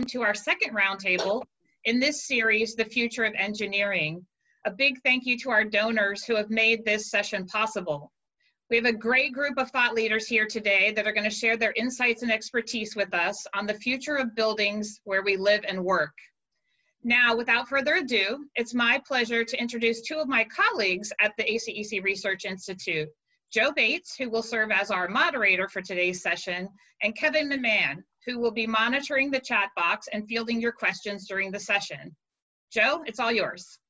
to our second roundtable in this series, The Future of Engineering. A big thank you to our donors who have made this session possible. We have a great group of thought leaders here today that are going to share their insights and expertise with us on the future of buildings where we live and work. Now, without further ado, it's my pleasure to introduce two of my colleagues at the ACEC Research Institute, Joe Bates, who will serve as our moderator for today's session, and Kevin McMahon, who will be monitoring the chat box and fielding your questions during the session. Joe, it's all yours.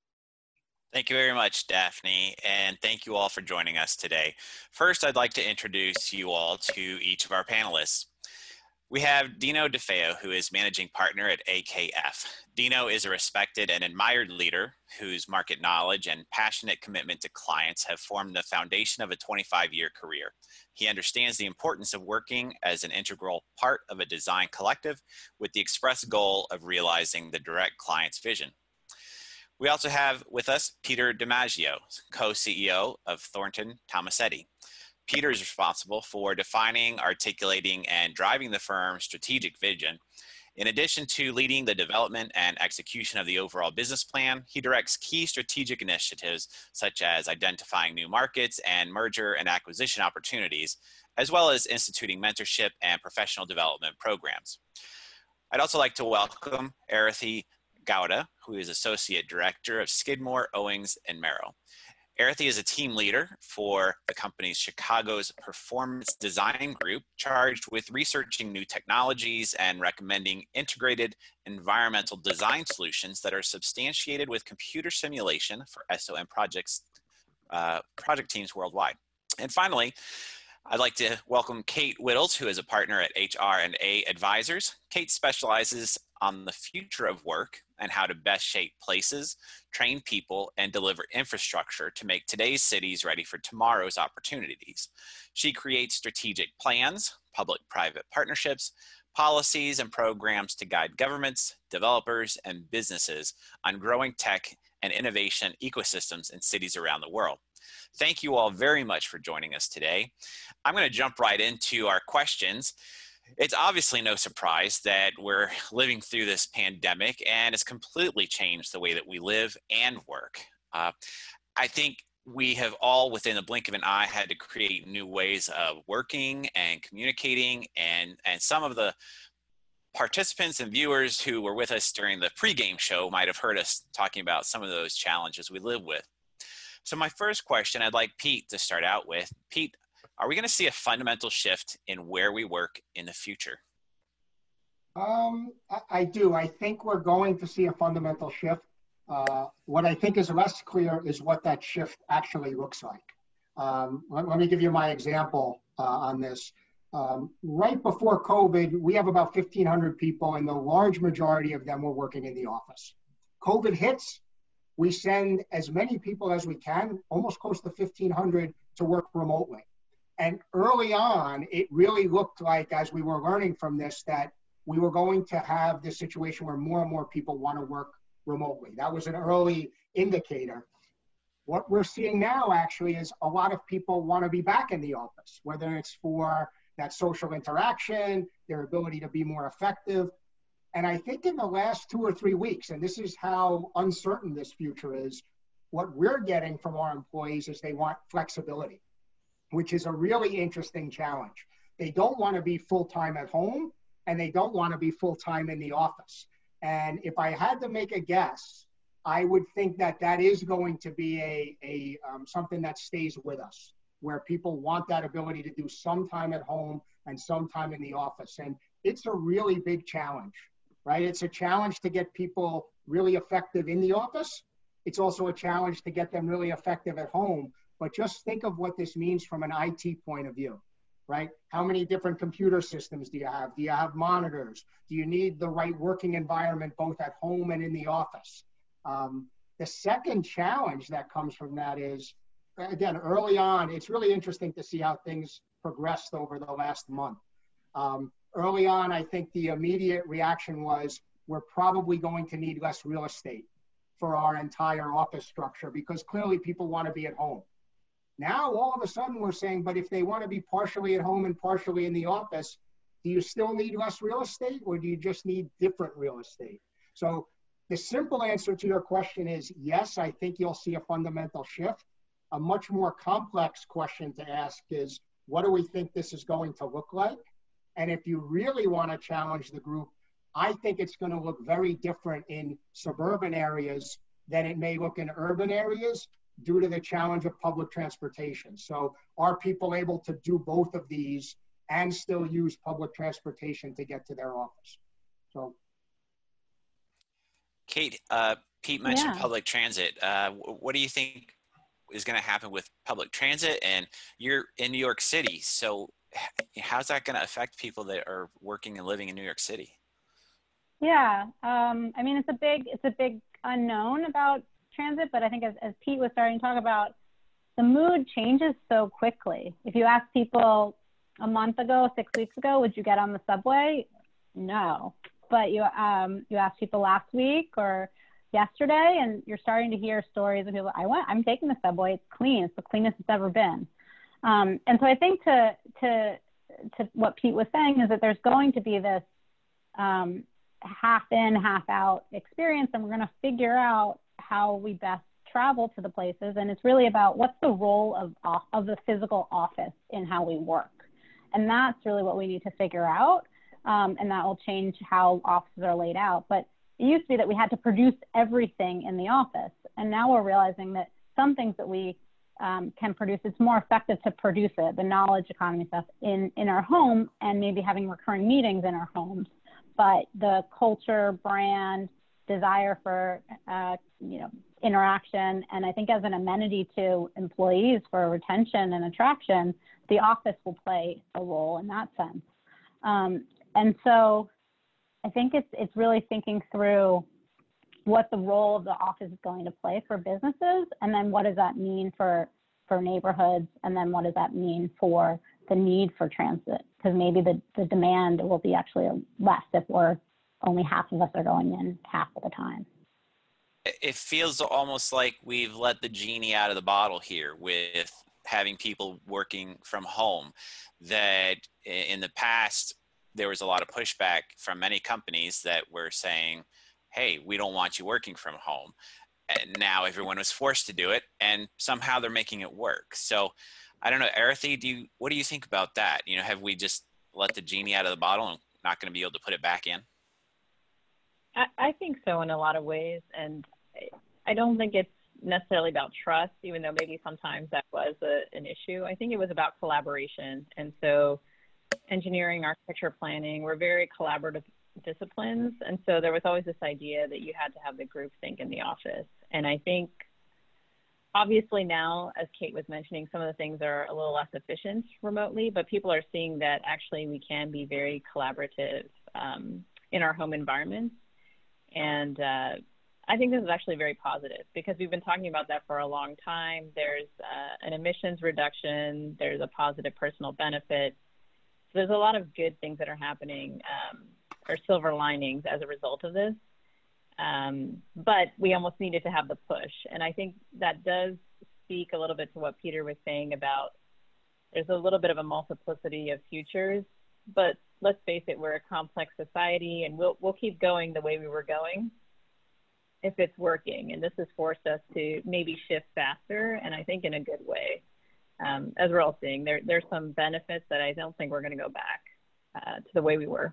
Thank you very much, Daphne, and thank you all for joining us today. First, I'd like to introduce you all to each of our panelists. We have Dino DeFeo, who is managing partner at AKF. Dino is a respected and admired leader whose market knowledge and passionate commitment to clients have formed the foundation of a 25-year career. He understands the importance of working as an integral part of a design collective with the express goal of realizing the direct client's vision. We also have with us Peter DiMaggio, co-CEO of Thornton Tomasetti. Peter is responsible for defining, articulating, and driving the firm's strategic vision. In addition to leading the development and execution of the overall business plan, he directs key strategic initiatives such as identifying new markets and merger and acquisition opportunities, as well as instituting mentorship and professional development programs. I'd also like to welcome Arathi Gowda, who is Associate Director of Skidmore, Owings & Merrill. Arathi is a team leader for the company's Chicago's Performance Design Group, charged with researching new technologies and recommending integrated environmental design solutions that are substantiated with computer simulation for SOM project teams worldwide. And finally, I'd like to welcome Kate Whittles, who is a partner at HR&A Advisors. Kate specializes on the future of work and how to best shape places, train people, and deliver infrastructure to make today's cities ready for tomorrow's opportunities. She creates strategic plans, public-private partnerships, policies, and programs to guide governments, developers, and businesses on growing tech and innovation ecosystems in cities around the world. Thank you all very much for joining us today. I'm going to jump right into our questions. It's obviously no surprise that we're living through this pandemic, and it's completely changed the way that we live and work. I think we have all, within the blink of an eye, had to create new ways of working and communicating, and some of the participants and viewers who were with us during the pregame show might have heard us talking about some of those challenges we live with. So my first question, I'd like Pete to start out with. Pete, are we going to see a fundamental shift in where we work in the future? I do. I think we're going to see a fundamental shift. What I think is less clear is what that shift actually looks like. Let me give you my example on this. Right before COVID, we have about 1,500 people, and the large majority of them were working in the office. COVID hits, we send as many people as we can, almost close to 1,500, to work remotely. And early on, it really looked like, as we were learning from this, that we were going to have this situation where more and more people want to work remotely. That was an early indicator. What we're seeing now actually is a lot of people want to be back in the office, whether it's for that social interaction, their ability to be more effective. And I think in the last 2 or 3 weeks, and this is how uncertain this future is, what we're getting from our employees is they want flexibility, which is a really interesting challenge. They don't want to be full-time at home, and they don't want to be full-time in the office. And if I had to make a guess, I would think that that is going to be something that stays with us, where people want that ability to do some time at home and some time in the office. And it's a really big challenge, right? It's a challenge to get people really effective in the office. It's also a challenge to get them really effective at home. But just think of what this means from an IT point of view, right? How many different computer systems do you have? Do you have monitors? Do you need the right working environment both at home and in the office? The second challenge that comes from that is, again, early on, it's really interesting to see how things progressed over the last month. Early on, I think the immediate reaction was, we're probably going to need less real estate for our entire office structure because clearly people want to be at home. Now, all of a sudden, we're saying, but if they want to be partially at home and partially in the office, do you still need less real estate, or do you just need different real estate? So the simple answer to your question is yes, I think you'll see a fundamental shift. A much more complex question to ask is, what do we think this is going to look like? And if you really want to challenge the group, I think it's going to look very different in suburban areas than it may look in urban areas due to the challenge of public transportation. So are people able to do both of these and still use public transportation to get to their office? So, Kate, Pete mentioned public transit. What do you think is going to happen with public transit? And you're in New York City, so how's that going to affect people that are working and living in New York City? Yeah, I mean, it's a big unknown about transit, but I think as Pete was starting to talk about, the mood changes so quickly. If you ask people a month ago, 6 weeks ago, would you get on the subway? No. But you ask people last week or yesterday, and you're starting to hear stories of people, I'm taking the subway, it's clean, it's the cleanest it's ever been. And so I think to what Pete was saying is that there's going to be this half in, half out experience, and we're going to figure out how we best travel to the places. And it's really about what's the role of the physical office in how we work. And that's really what we need to figure out. And that will change how offices are laid out. But it used to be that we had to produce everything in the office. And now we're realizing that some things that we can produce, it's more effective to produce it, the knowledge economy stuff in our home, and maybe having recurring meetings in our homes. But the culture, brand, desire for interaction, and I think as an amenity to employees for retention and attraction, the office will play a role in that sense. And so I think it's really thinking through what the role of the office is going to play for businesses, and then what does that mean for neighborhoods, and then what does that mean for the need for transit? Because maybe the demand will be actually less if we're only half of us are going in half of the time. It feels almost like we've let the genie out of the bottle here with having people working from home. That in the past, there was a lot of pushback from many companies that were saying, hey, we don't want you working from home. And now everyone was forced to do it, and somehow they're making it work. So I don't know, Arathi, what do you think about that? Have we just let the genie out of the bottle and not going to be able to put it back in? I think so in a lot of ways. And I don't think it's necessarily about trust, even though maybe sometimes that was an issue. I think it was about collaboration. And so engineering, architecture, planning, were very collaborative disciplines. And so there was always this idea that you had to have the group think in the office. And I think obviously now, as Kate was mentioning, some of the things are a little less efficient remotely, but people are seeing that actually we can be very collaborative in our home environments. And I think this is actually very positive because we've been talking about that for a long time. There's an emissions reduction, there's a positive personal benefit. So there's a lot of good things that are happening, or silver linings as a result of this. But we almost needed to have the push. And I think that does speak a little bit to what Peter was saying about there's a little bit of a multiplicity of futures, but let's face it, we're a complex society, and we'll keep going the way we were going if it's working. And this has forced us to maybe shift faster, and I think in a good way. As we're all seeing, there's some benefits that I don't think we're going to go back to the way we were.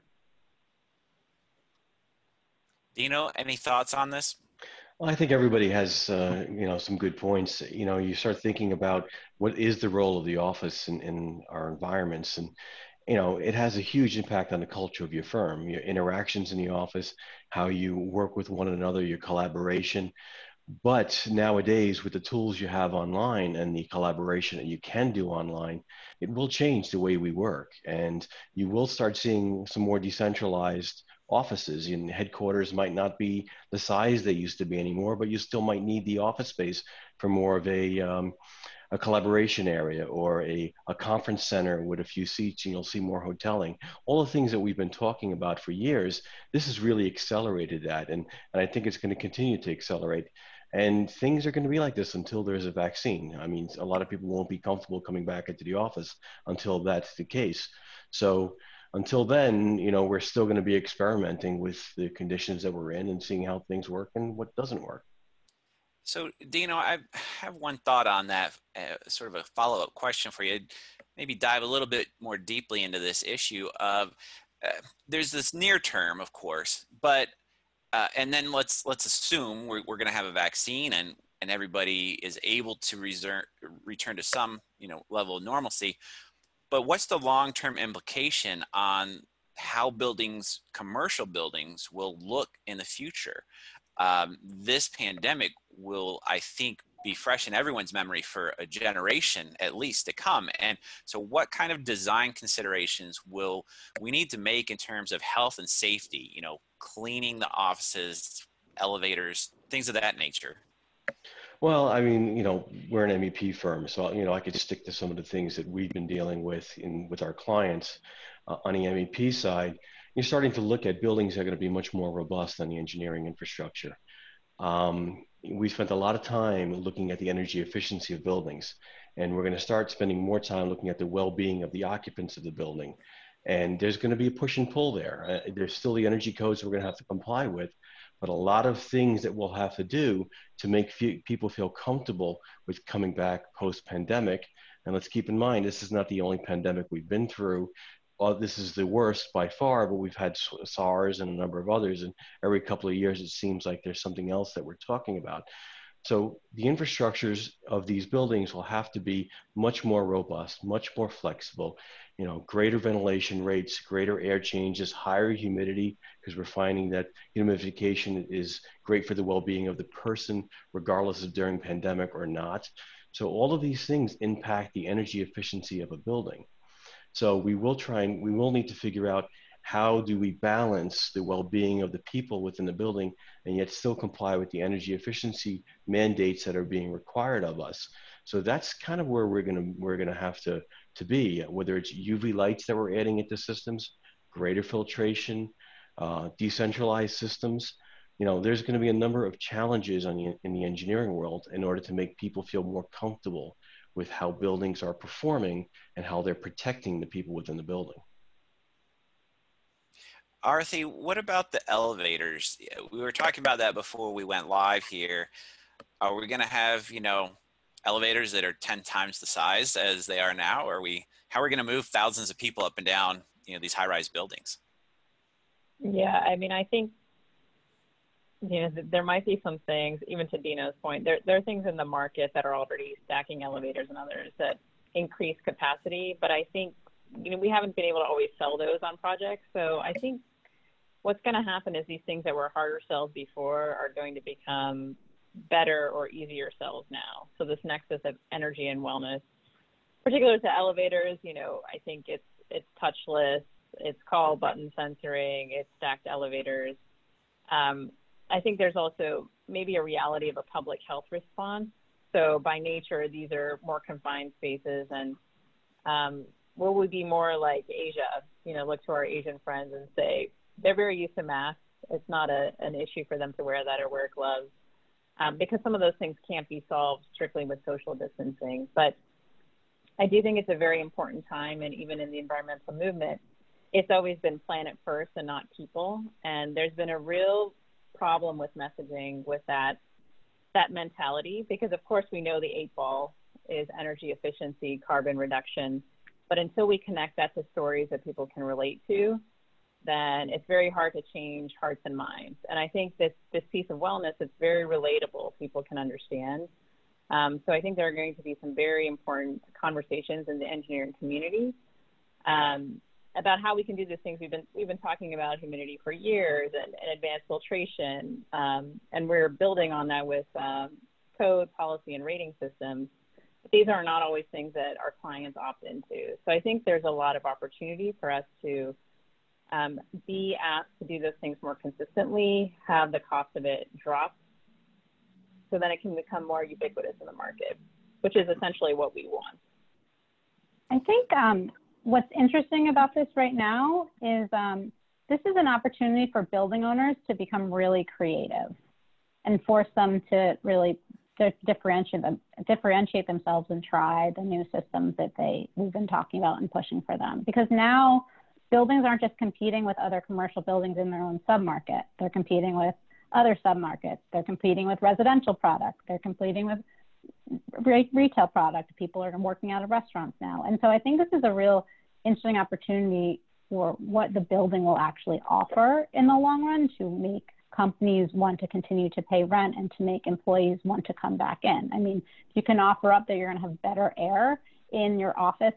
Dino, any thoughts on this? Well, I think everybody has, some good points. You start thinking about what is the role of the office in our environments, and it has a huge impact on the culture of your firm, your interactions in the office, how you work with one another, your collaboration. But nowadays, with the tools you have online and the collaboration that you can do online, it will change the way we work. And you will start seeing some more decentralized offices. And headquarters might not be the size they used to be anymore, but you still might need the office space for more of a collaboration area or a conference center with a few seats, and you'll see more hoteling. All the things that we've been talking about for years, this has really accelerated that. And I think it's going to continue to accelerate. And things are going to be like this until there's a vaccine. I mean, a lot of people won't be comfortable coming back into the office until that's the case. So until then, you know, we're still going to be experimenting with the conditions that we're in and seeing how things work and what doesn't work. So, Dino, I have one thought on that, sort of a follow-up question for you. Maybe dive a little bit more deeply into this issue of there's this near term, of course, but and then let's assume we're going to have a vaccine and everybody is able to return to some, you know, level of normalcy. But what's the long-term implication on how buildings, commercial buildings, will look in the future? This pandemic will, I think, be fresh in everyone's memory for a generation at least to come. And so what kind of design considerations will we need to make in terms of health and safety, you know, cleaning the offices, elevators, things of that nature? Well, I mean, you know, we're an MEP firm, so, you know, I could stick to some of the things that we've been dealing with with our clients on the MEP side. You're starting to look at buildings that are going to be much more robust than the engineering infrastructure. We spent a lot of time looking at the energy efficiency of buildings, and we're going to start spending more time looking at the well-being of the occupants of the building. And there's going to be a push and pull there. There's still the energy codes we're going to have to comply with, but a lot of things that we'll have to do to make people feel comfortable with coming back post-pandemic. And let's keep in mind, this is not the only pandemic we've been through. This is the worst by far, but we've had SARS and a number of others. And every couple of years, it seems like there's something else that we're talking about. So the infrastructures of these buildings will have to be much more robust, much more flexible, you know, greater ventilation rates, greater air changes, higher humidity, because we're finding that humidification is great for the well-being of the person, regardless of during pandemic or not. So all of these things impact the energy efficiency of a building. So we will need to figure out how do we balance the well-being of the people within the building and yet still comply with the energy efficiency mandates that are being required of us. So that's kind of where we're gonna have to be, whether it's UV lights that we're adding into systems, greater filtration, decentralized systems. You know, there's going to be a number of challenges in the engineering world in order to make people feel more comfortable with how buildings are performing and how they're protecting the people within the building. Arthi, what about the elevators? We were talking about that before we went live here. Are we going to have, you know, elevators that are 10 times the size as they are now? How are we going to move thousands of people up and down, you know, these high-rise buildings? Yeah, I mean, I think, you know, there might be some things, even to Dino's point, there are things in the market that are already stacking elevators and others that increase capacity, but I think, you know, we haven't been able to always sell those on projects. So I think what's going to happen is these things that were harder sells before are going to become better or easier sells now. So this nexus of energy and wellness, particularly to elevators, you know, I think it's touchless, it's call button censoring, it's stacked elevators. I think there's also maybe a reality of a public health response. So by nature, these are more confined spaces, and will we be more like Asia? You know, look to our Asian friends and say they're very used to masks. It's not an issue for them to wear that or wear gloves, because some of those things can't be solved strictly with social distancing. But I do think it's a very important time, and even in the environmental movement, it's always been planet first and not people. And there's been a real problem with messaging with that mentality, because of course we know the 8 ball is energy efficiency, carbon reduction, but until we connect that to stories that people can relate to, then it's very hard to change hearts and minds. And I think this piece of wellness is very relatable, people can understand. So I think there are going to be some very important conversations in the engineering community about how we can do the things we've been talking about, humidity for years, and advanced filtration, and we're building on that with code, policy, and rating systems. But these are not always things that our clients opt into. So I think there's a lot of opportunity for us to be asked to do those things more consistently, have the cost of it drop, so then it can become more ubiquitous in the market, which is essentially what we want. I think what's interesting about this right now is this is an opportunity for building owners to become really creative and force them to really differentiate themselves and try the new systems that we've been talking about and pushing for them. Because now buildings aren't just competing with other commercial buildings in their own submarket. They're competing with other submarkets. They're competing with residential products. They're competing with retail product. People are working out of restaurants now. And so I think this is a real interesting opportunity for what the building will actually offer in the long run to make companies want to continue to pay rent and to make employees want to come back in. I mean, if you can offer up that you're going to have better air in your office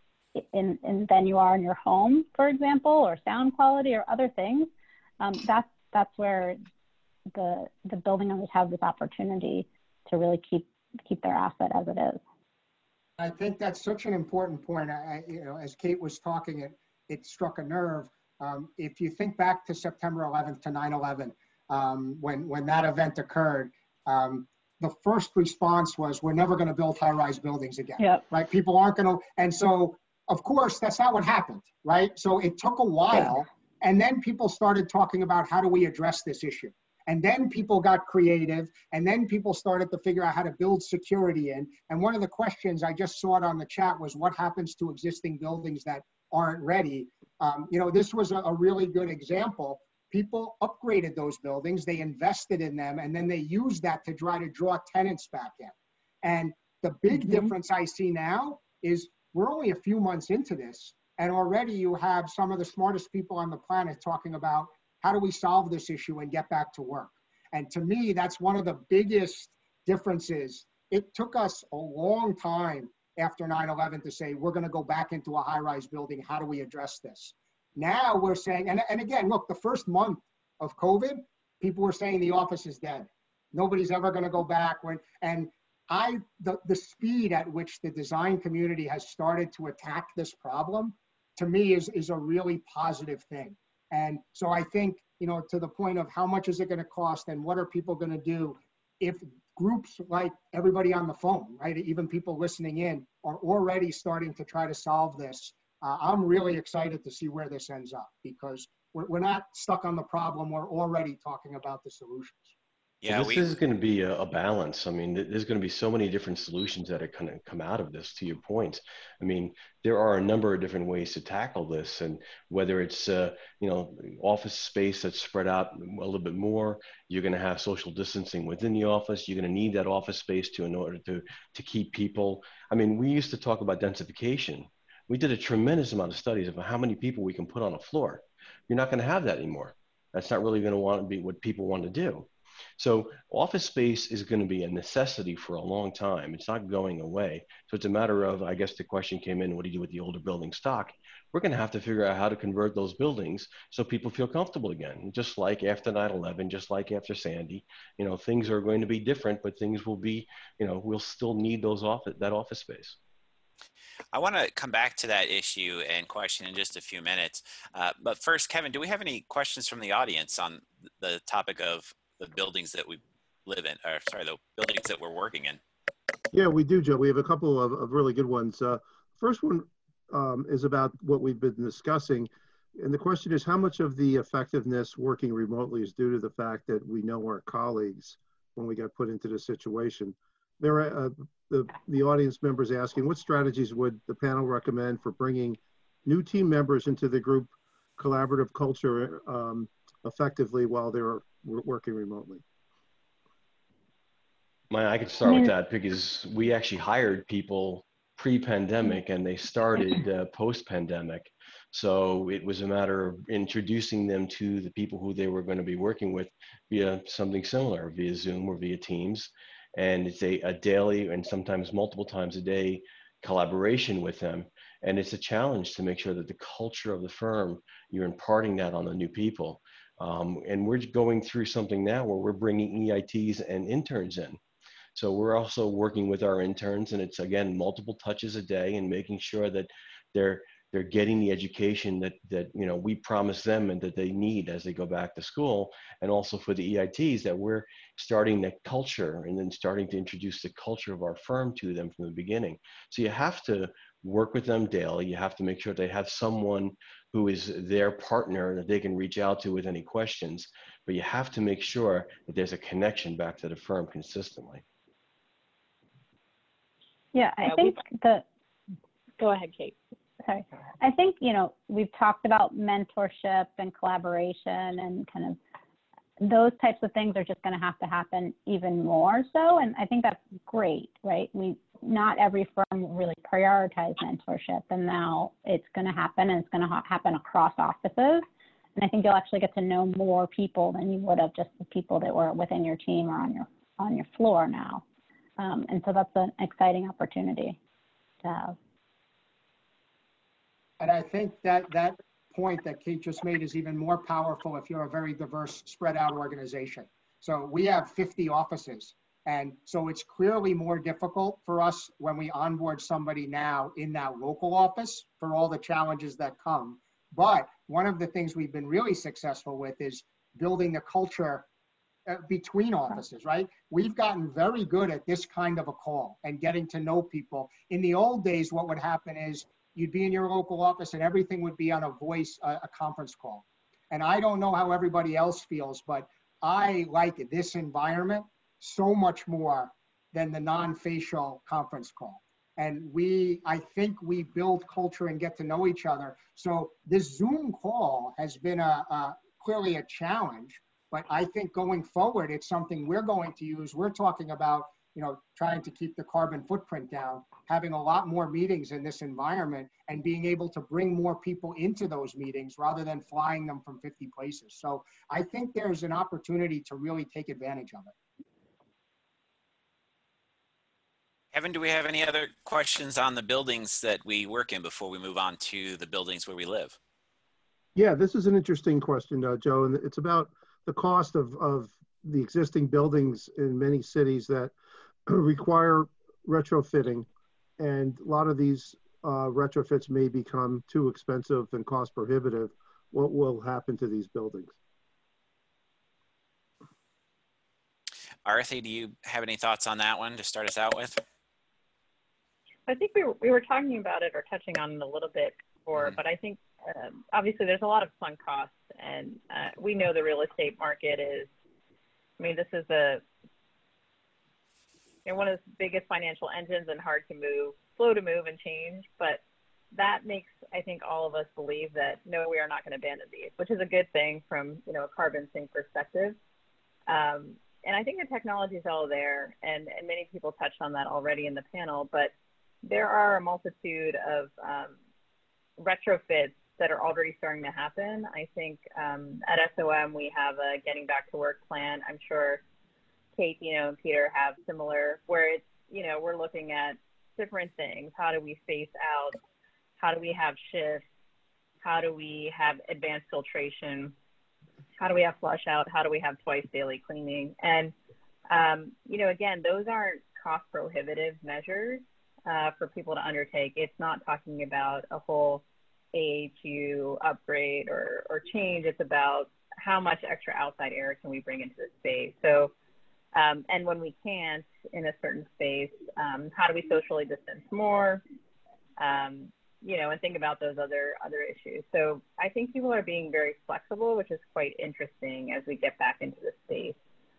than you are in your home, for example, or sound quality or other things, that's where the building owners have this opportunity to really keep their asset as it is. I think that's such an important point. As Kate was talking, it struck a nerve. If you think back to September 11th to 9/11, when that event occurred, the first response was, we're never going to build high-rise buildings again, yep. right? People aren't going to, and so, of course, that's not what happened, right? So it took a while, and then people started talking about how do we address this issue? And then people got creative, and then people started to figure out how to build security in. And one of the questions, I just saw it on the chat, was what happens to existing buildings that aren't ready? This was a really good example. People upgraded those buildings, they invested in them, and then they used that to try to draw tenants back in. And the big difference I see now is we're only a few months into this, and already you have some of the smartest people on the planet talking about how do we solve this issue and get back to work. And to me, that's one of the biggest differences. It took us a long time after 9/11 to say, we're going to go back into a high-rise building. How do we address this? Now we're saying, and again, look, the first month of COVID, people were saying the office is dead. Nobody's ever going to go back. The speed at which the design community has started to attack this problem, to me, is a really positive thing. And so I think, to the point of how much is it going to cost and what are people going to do, if groups like everybody on the phone, right, even people listening in, are already starting to try to solve this, I'm really excited to see where this ends up, because we're not stuck on the problem. We're already talking about the solutions. Yeah, this is going to be a balance. I mean, there's going to be so many different solutions that are going to come out of this, to your point. I mean, there are a number of different ways to tackle this, and whether it's, office space that's spread out a little bit more, you're going to have social distancing within the office. You're going to need that office space in order to keep people. I mean, we used to talk about densification. We did a tremendous amount of studies of how many people we can put on a floor. You're not going to have that anymore. That's not really going to want to be what people want to do. So office space is going to be a necessity for a long time. It's not going away. So it's a matter of, I guess the question came in, what do you do with the older building stock? We're going to have to figure out how to convert those buildings so people feel comfortable again. Just like after 9/11, just like after Sandy, things are going to be different, but things will be, we'll still need that office space. I want to come back to that issue and question in just a few minutes. But first, Kevin, do we have any questions from the audience on the topic of the buildings that we live in, the buildings that we're working in? Yeah, we do, Joe. We have a couple of really good ones. First one is about what we've been discussing. And the question is, how much of the effectiveness working remotely is due to the fact that we know our colleagues when we got put into this situation? There are the audience members asking, what strategies would the panel recommend for bringing new team members into the group collaborative culture effectively while they're working remotely? I could start with that, because we actually hired people pre-pandemic and they started post-pandemic. So it was a matter of introducing them to the people who they were going to be working with via something similar, via Zoom or via Teams. And it's a daily and sometimes multiple times a day collaboration with them. And it's a challenge to make sure that the culture of the firm, you're imparting that on the new people. And we're going through something now where we're bringing EITs and interns in. So we're also working with our interns, and it's, again, multiple touches a day and making sure that they're getting the education that we promise them and that they need as they go back to school. And also for the EITs, that we're starting the culture and then starting to introduce the culture of our firm to them from the beginning. So you have to work with them daily. You have to make sure they have someone who is their partner that they can reach out to with any questions, but you have to make sure that there's a connection back to the firm consistently. Yeah, I think Go ahead, Kate. sorry. I think, you know, we've talked about mentorship and collaboration and kind of those types of things are just going to happen even more so. And I think that's great, right? Not every firm really prioritize mentorship, and now it's going to happen, and it's going to happen across offices. And I think you'll actually get to know more people than you would have just the people that were within your team or on your floor now. And so that's an exciting opportunity to have. And I think that point that Kate just made is even more powerful if you're a very diverse, spread out organization. So we have 50 offices. And so it's clearly more difficult for us when we onboard somebody now in that local office for all the challenges that come. But one of the things we've been really successful with is building the culture between offices, right? We've gotten very good at this kind of a call and getting to know people. In the old days, what would happen is you'd be in your local office and everything would be on a conference call. And I don't know how everybody else feels, but I like this environment so much more than the non-facial conference call. And I think we build culture and get to know each other. So this Zoom call has been clearly a challenge, but I think going forward, it's something we're going to use. We're talking about, you know, trying to keep the carbon footprint down, having a lot more meetings in this environment and being able to bring more people into those meetings rather than flying them from 50 places. So I think there's an opportunity to really take advantage of it. Kevin, do we have any other questions on the buildings that we work in before we move on to the buildings where we live? Yeah, this is an interesting question, Joe, and it's about the cost of the existing buildings in many cities that require retrofitting, and a lot of these retrofits may become too expensive and cost prohibitive. What will happen to these buildings? Arthi, do you have any thoughts on that one to start us out with? I think we were talking about it or touching on it a little bit before, but I think obviously there's a lot of sunk costs, and we know the real estate market is, I mean, this is one of the biggest financial engines and hard to move, slow to move and change, but that makes, I think, all of us believe that, no, we are not going to abandon these, which is a good thing from, you know, a carbon sink perspective. And I think the technology is all there, and many people touched on that already in the panel, but there are a multitude of retrofits that are already starting to happen. I think at SOM, we have a getting back to work plan. I'm sure Kate, you know, and Peter have similar, where it's, you know, we're looking at different things. How do we space out? How do we have shifts? How do we have advanced filtration? How do we have flush out? How do we have twice daily cleaning? And, you know, again, those aren't cost prohibitive measures for people to undertake. It's not talking about a whole AHU upgrade or change. It's about how much extra outside air can we bring into the space. So, and when we can't in a certain space, how do we socially distance more? You know, and think about those other issues. So I think people are being very flexible, which is quite interesting as we get back into the space.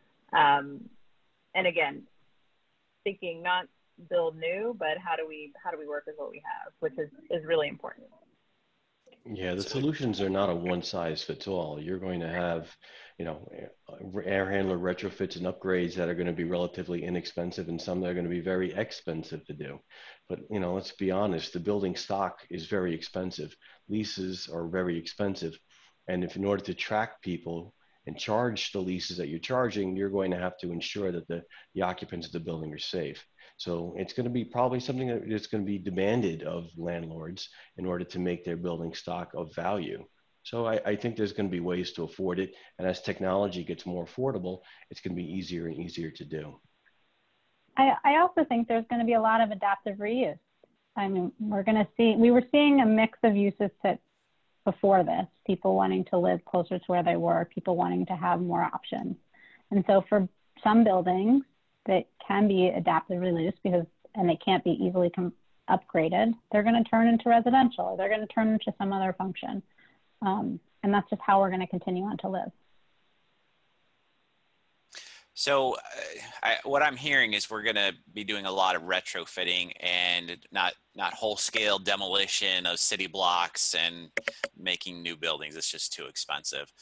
And again, thinking not build new, but how do we work with what we have, which is really important. Yeah, the solutions are not a one size fits all. You're going to have, you know, air handler retrofits and upgrades that are going to be relatively inexpensive, and some that are going to be very expensive to do. But, you know, let's be honest, the building stock is very expensive. Leases are very expensive. And if in order to track people and charge the leases that you're charging, you're going to have to ensure that the occupants of the building are safe. So it's going to be probably something that is going to be demanded of landlords in order to make their building stock of value. So I think there's going to be ways to afford it. And as technology gets more affordable, it's going to be easier and easier to do. I also think there's going to be a lot of adaptive reuse. I mean, we were seeing a mix of uses before this, people wanting to live closer to where they were, people wanting to have more options. And so for some buildings that can be adaptive reuse and they can't be easily upgraded, they're going to turn into residential, or they're going to turn into some other function. And that's just how we're going to continue on to live. So what I'm hearing is we're going to be doing a lot of retrofitting and not whole-scale demolition of city blocks and making new buildings. It's just too expensive.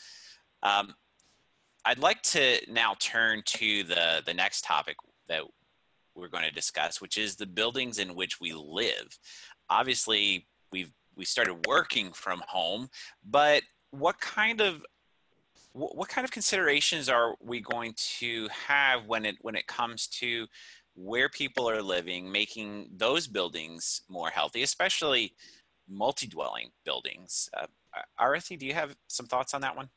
I'd like to now turn to the next topic that we're going to discuss, which is the buildings in which we live. Obviously, we started working from home, but what kind of considerations are we going to have when it comes to where people are living, making those buildings more healthy, especially multi-dwelling buildings? Arathi, do you have some thoughts on that one?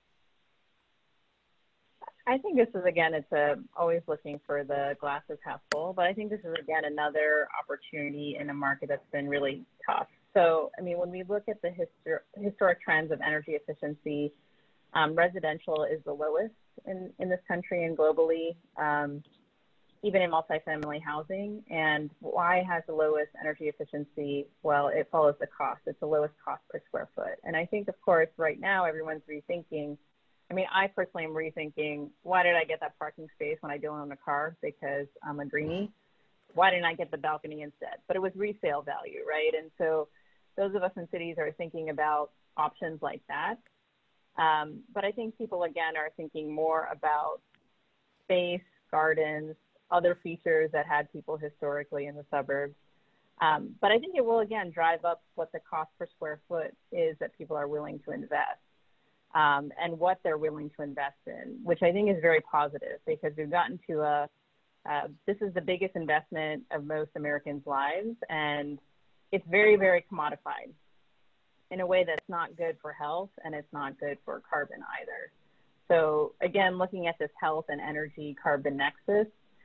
I think this is, again, always looking for the glass is half full, but I think this is, again, another opportunity in a market that's been really tough. So, I mean, when we look at the historic trends of energy efficiency, residential is the lowest in this country and globally, even in multifamily housing. And why has the lowest energy efficiency? Well, it follows the cost. It's the lowest cost per square foot. And I think, of course, right now, everyone's rethinking. I mean, I personally am rethinking, why did I get that parking space when I don't own a car? Because I'm a greenie. Why didn't I get the balcony instead? But it was resale value, right? And so those of us in cities are thinking about options like that. But I think people, again, are thinking more about space, gardens, other features that had people historically in the suburbs. But I think it will, again, drive up what the cost per square foot is that people are willing to invest. And what they're willing to invest in, which I think is very positive, because we've gotten to this is the biggest investment of most Americans' lives, and it's very, very commodified in a way that's not good for health, and it's not good for carbon either. So again, looking at this health and energy carbon nexus,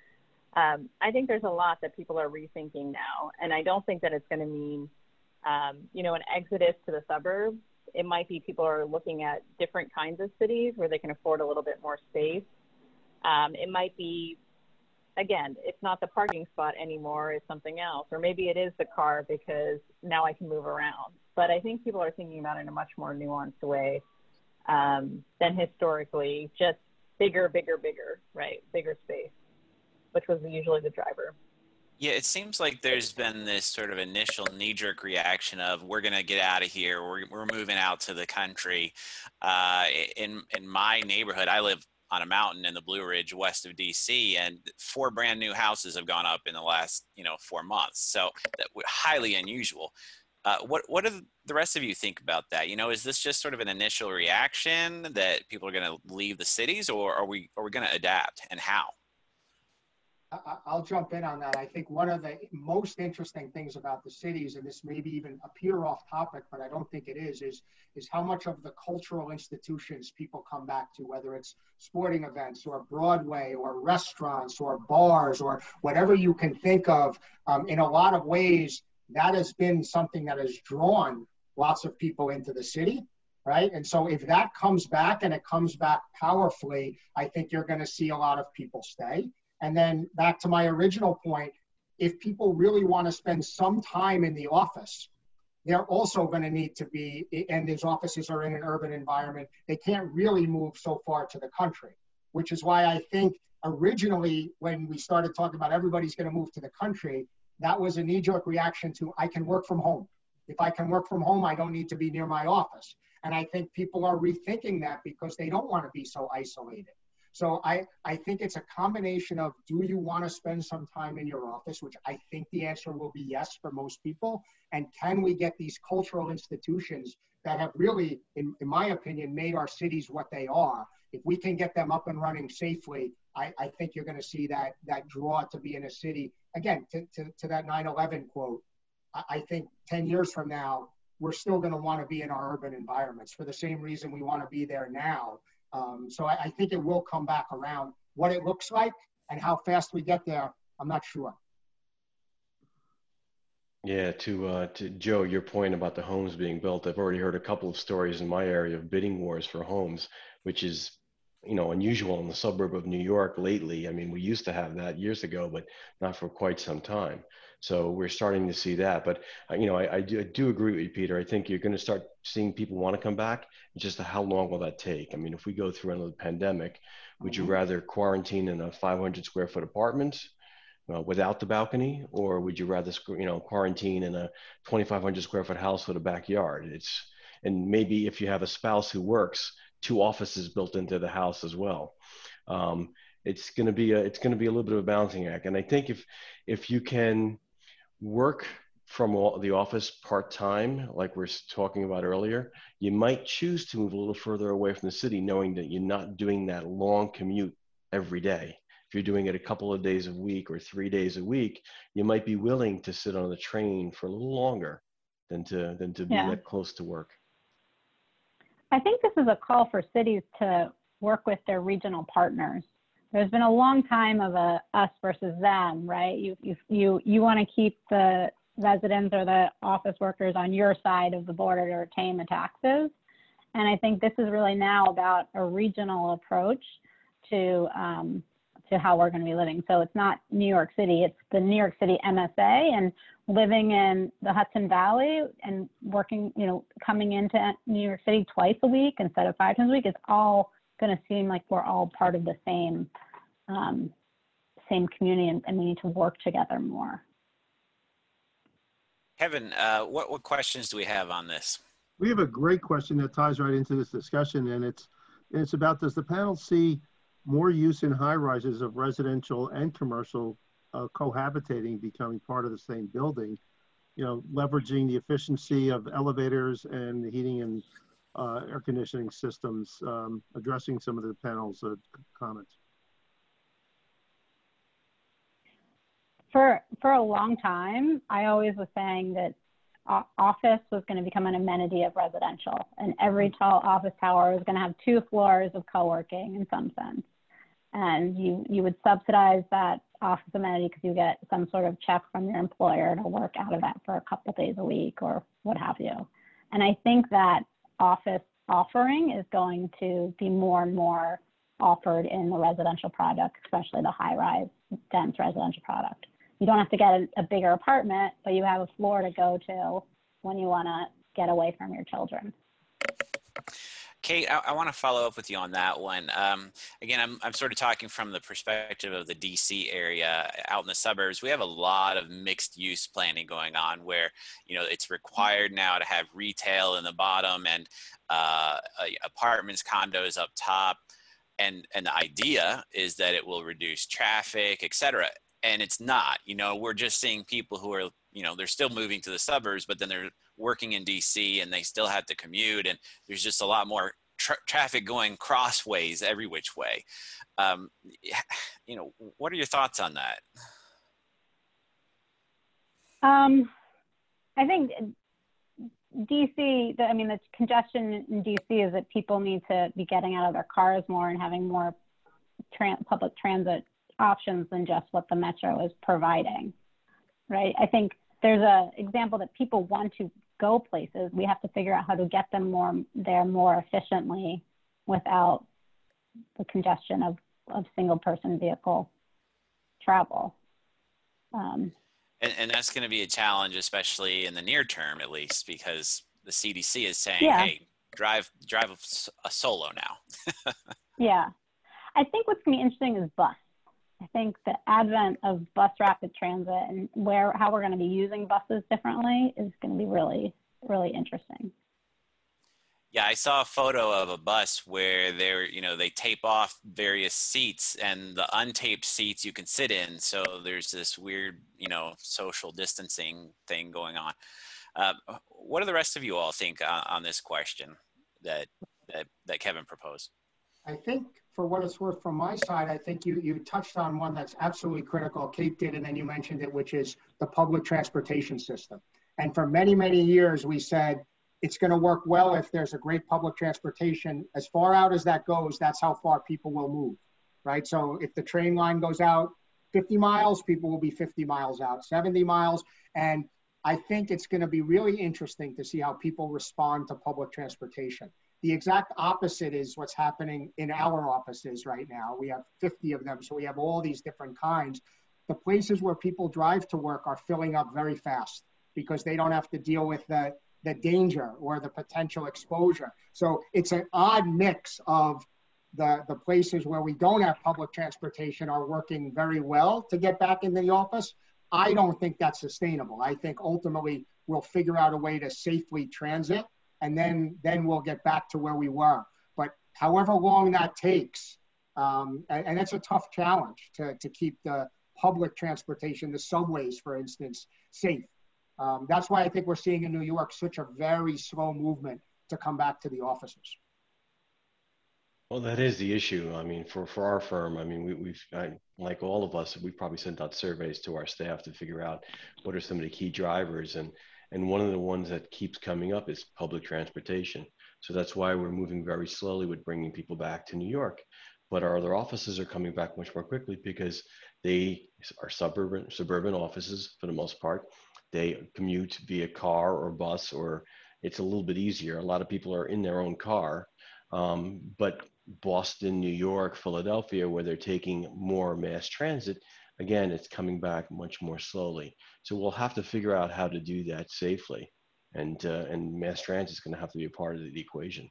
I think there's a lot that people are rethinking now, and I don't think that it's going to mean, an exodus to the suburbs. It might be people are looking at different kinds of cities where they can afford a little bit more space. It might be, again, it's not the parking spot anymore, it's something else. Or maybe it is the car because now I can move around. But I think people are thinking about it in a much more nuanced way than historically, just bigger, right? Bigger space, which was usually the driver. Yeah, it seems like there's been this sort of initial knee-jerk reaction of we're going to get out of here. We're moving out to the country. In my neighborhood, I live on a mountain in the Blue Ridge west of DC, and 4 brand new houses have gone up in the last 4 months. So that highly unusual. What do the rest of you think about that? Is this just sort of an initial reaction that people are going to leave the cities, or are we going to adapt, and how? I'll jump in on that. I think one of the most interesting things about the cities, and this may be even appear off topic, but I don't think it is how much of the cultural institutions people come back to, whether it's sporting events or Broadway or restaurants or bars or whatever you can think of. In a lot of ways, that has been something that has drawn lots of people into the city, right? And so if that comes back and it comes back powerfully, I think you're going to see a lot of people stay. And then back to my original point, if people really want to spend some time in the office, they're also going to need to be, and these offices are in an urban environment, they can't really move so far to the country, which is why I think originally when we started talking about everybody's going to move to the country, that was a knee-jerk reaction to I can work from home. If I can work from home, I don't need to be near my office. And I think people are rethinking that because they don't want to be so isolated. So I think it's a combination of, do you want to spend some time in your office, which I think the answer will be yes for most people, and can we get these cultural institutions that have really, in my opinion, made our cities what they are? If we can get them up and running safely, I think you're going to see that draw to be in a city. Again, to that 9/11 quote, I think 10 years from now, we're still going to want to be in our urban environments for the same reason we want to be there now. So I think it will come back around. What it looks like and how fast we get there, I'm not sure. Yeah, to Joe, your point about the homes being built, I've already heard a couple of stories in my area of bidding wars for homes, which is, unusual in the suburb of New York lately. I mean, we used to have that years ago, but not for quite some time. So we're starting to see that. But, I do agree with you, Peter. I think you're going to start seeing people want to come back. Just how long will that take? I mean, if we go through another pandemic, Would you rather quarantine in a 500 square foot apartment without the balcony, or would you rather, quarantine in a 2,500 square foot house with a backyard? And maybe if you have a spouse who works, 2 offices built into the house as well. It's going to be a little bit of a balancing act. And I think if you can work from the office part-time, like we're talking about earlier, you might choose to move a little further away from the city, knowing that you're not doing that long commute every day. If you're doing it a couple of days a week or 3 days a week, you might be willing to sit on the train for a little longer than to be that close to work. I think this is a call for cities to work with their regional partners. There's been a long time of a us versus them, right? You want to keep the residents or the office workers on your side of the border to retain the taxes. And I think this is really now about a regional approach to how we're going to be living. So it's not New York City, it's the New York City MSA, and living in the Hudson Valley and working, coming into New York City twice a week instead of 5 times a week is all going to seem like we're all part of the same community, and we need to work together more. Kevin, what questions do we have on this? We have a great question that ties right into this discussion, and it's about, does the panel see more use in high rises of residential and commercial cohabitating, becoming part of the same building, leveraging the efficiency of elevators and the heating and air conditioning systems, addressing some of the panel's comments? For a long time, I always was saying that office was going to become an amenity of residential, and every tall office tower was going to have 2 floors of co-working in some sense. And you would subsidize that office amenity because you get some sort of check from your employer to work out of that for a couple of days a week or what have you. And I think that office offering is going to be more and more offered in the residential product, especially the high-rise, dense residential product. You don't have to get a bigger apartment, but you have a floor to go to when you want to get away from your children. Kate, I want to follow up with you on that one. Again, I'm sort of talking from the perspective of the DC area. Out in the suburbs, we have a lot of mixed use planning going on where, it's required now to have retail in the bottom and apartments, condos up top. And the idea is that it will reduce traffic, et cetera. And it's not. We're just seeing people who are, they're still moving to the suburbs, but then they're working in DC and they still have to commute, and there's just a lot more traffic going crossways every which way. What are your thoughts on that? I think DC, the congestion in DC is that people need to be getting out of their cars more and having more public transit options than just what the metro is providing, right? I think there's an example that people want to go places. We have to figure out how to get them there more efficiently without the congestion of single person vehicle travel. And that's going to be a challenge, especially in the near term, at least, because the CDC is saying, hey, drive a solo now. Yeah. I think what's going to be interesting is bus. I think the advent of bus rapid transit and how we're going to be using buses differently is going to be really, really interesting. Yeah, I saw a photo of a bus where they tape off various seats, and the untaped seats you can sit in. So there's this weird, social distancing thing going on. What do the rest of you all think on this question that Kevin proposed? I think, for what it's worth from my side, I think you touched on one that's absolutely critical. Kate did, and then you mentioned it, which is the public transportation system. And for many, many years, we said it's going to work well if there's a great public transportation. As far out as that goes, that's how far people will move, right? So if the train line goes out 50 miles, people will be 50 miles out, 70 miles. And I think it's going to be really interesting to see how people respond to public transportation. The exact opposite is what's happening in our offices right now. We have 50 of them, so we have all these different kinds. The places where people drive to work are filling up very fast because they don't have to deal with the danger or the potential exposure. So it's an odd mix of the places where we don't have public transportation are working very well to get back into the office. I don't think that's sustainable. I think ultimately we'll figure out a way to safely transit, and then we'll get back to where we were. But however long that takes, and it's a tough challenge to keep the public transportation, the subways, for instance, safe. That's why I think we're seeing in New York such a very slow movement to come back to the offices. Well, that is the issue. I mean, for our firm, I mean, we've like all of us, we've probably sent out surveys to our staff to figure out what are some of the key drivers. And one of the ones that keeps coming up is public transportation. So that's why we're moving very slowly with bringing people back to New York. But our other offices are coming back much more quickly because they are suburban offices for the most part. They commute via car or bus, or it's a little bit easier. A lot of people are in their own car. But Boston, New York, Philadelphia, where they're taking more mass transit, again, it's coming back much more slowly. So we'll have to figure out how to do that safely. And mass transit is going to have to be a part of the equation.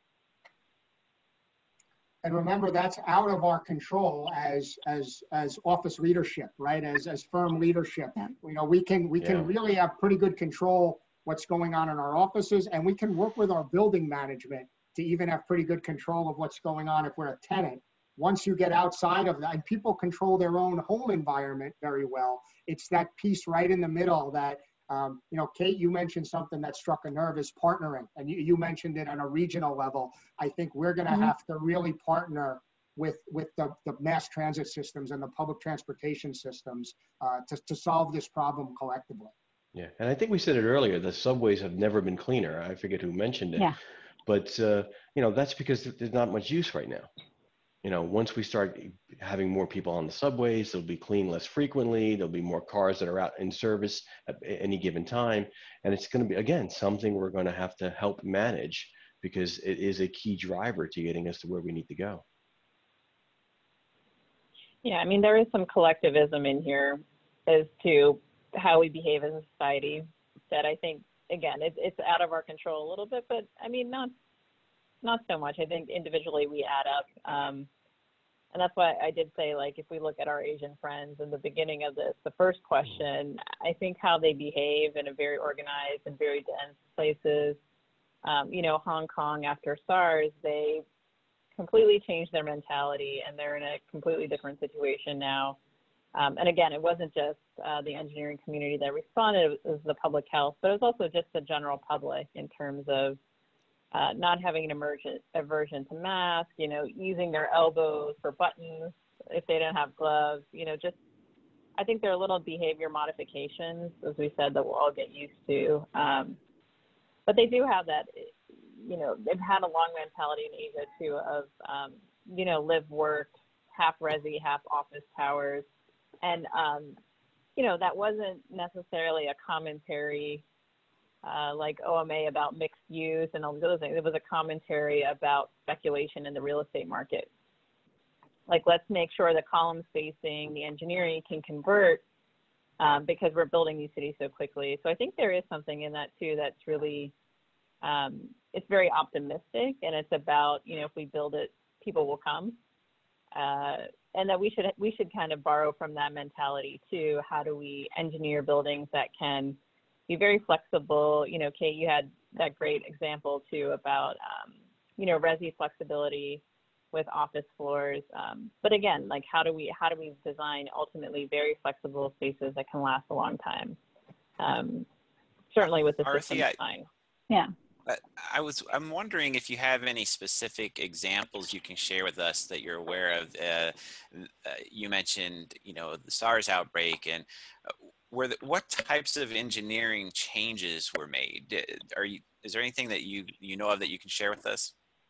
And remember, that's out of our control as office leadership, right? As firm leadership. You know, we can really have pretty good control what's going on in our offices, and we can work with our building management to even have pretty good control of what's going on if we're a tenant. Once you get outside of that, and people control their own home environment very well, it's that piece right in the middle that, you know, Kate, you mentioned something that struck a nerve, is partnering. And you mentioned it on a regional level. I think we're going to have to really partner with the mass transit systems and the public transportation systems to solve this problem collectively. Yeah, and I think we said it earlier, the subways have never been cleaner. I forget who mentioned it. Yeah. But, you know, that's because there's not much use right now. You know, once we start having more people on the subways, they'll be cleaned less frequently. There'll be more cars that are out in service at any given time. And it's going to be, again, something we're going to have to help manage because it is a key driver to getting us to where we need to go. Yeah, I mean, there is some collectivism in here as to how we behave as a society that I think, again, it's out of our control a little bit, but I mean, not so much. I think individually we add up. And that's why I did say, like, if we look at our Asian friends in the beginning of this, the first question, I think how they behave in a very organized and very dense places, you know, Hong Kong after SARS, they completely changed their mentality and they're in a completely different situation now. And again, it wasn't just the engineering community that responded, it was the public health, but it was also just the general public in terms of not having an aversion to masks, you know, using their elbows for buttons if they don't have gloves, you know, just, I think there are little behavior modifications, as we said, that we'll all get used to. But they do have that, you know, they've had a long mentality in Asia too of, you know, live, work, half resi, half office towers. And, you know, that wasn't necessarily a commentary like OMA about mixed use and all these other things. It was a commentary about speculation in the real estate market. Like, let's make sure the column spacing, the engineering can convert because we're building these cities so quickly. So I think there is something in that too that's really, it's very optimistic, and it's about, you know, if we build it, people will come. And that we should kind of borrow from that mentality too. How do we engineer buildings that can be very flexible? You know, Kate, you had that great example too about, you know, resi flexibility with office floors. But again, like, how do we design ultimately very flexible spaces that can last a long time? Certainly with the system design. Yeah. I'm wondering if you have any specific examples you can share with us that you're aware of. You mentioned, you know, the SARS outbreak, and what types of engineering changes were made? Is there anything that you know of that you can share with us?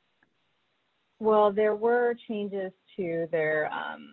Well, there were changes to their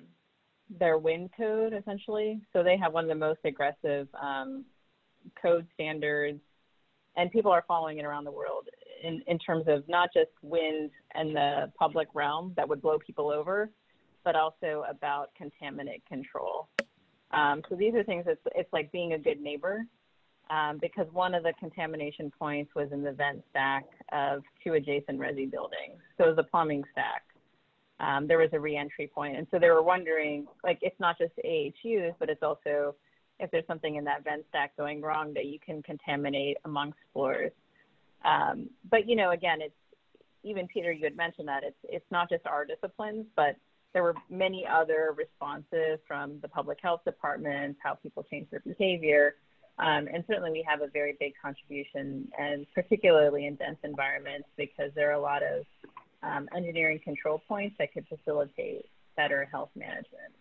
wind code, essentially. So they have one of the most aggressive code standards, and people are following it around the world in terms of not just wind and the public realm that would blow people over, but also about contaminant control. So these are things it's like being a good neighbor, because one of the contamination points was in the vent stack of two adjacent resi buildings. So it was a plumbing stack. there was a reentry point. And so they were wondering, like, it's not just AHUs, but it's also if there's something in that vent stack going wrong that you can contaminate amongst floors. But, you know, again, it's, even Peter, you had mentioned that it's not just our disciplines, but there were many other responses from the public health departments, how people change their behavior. And certainly we have a very big contribution, and particularly in dense environments, because there are a lot of engineering control points that could facilitate better health management.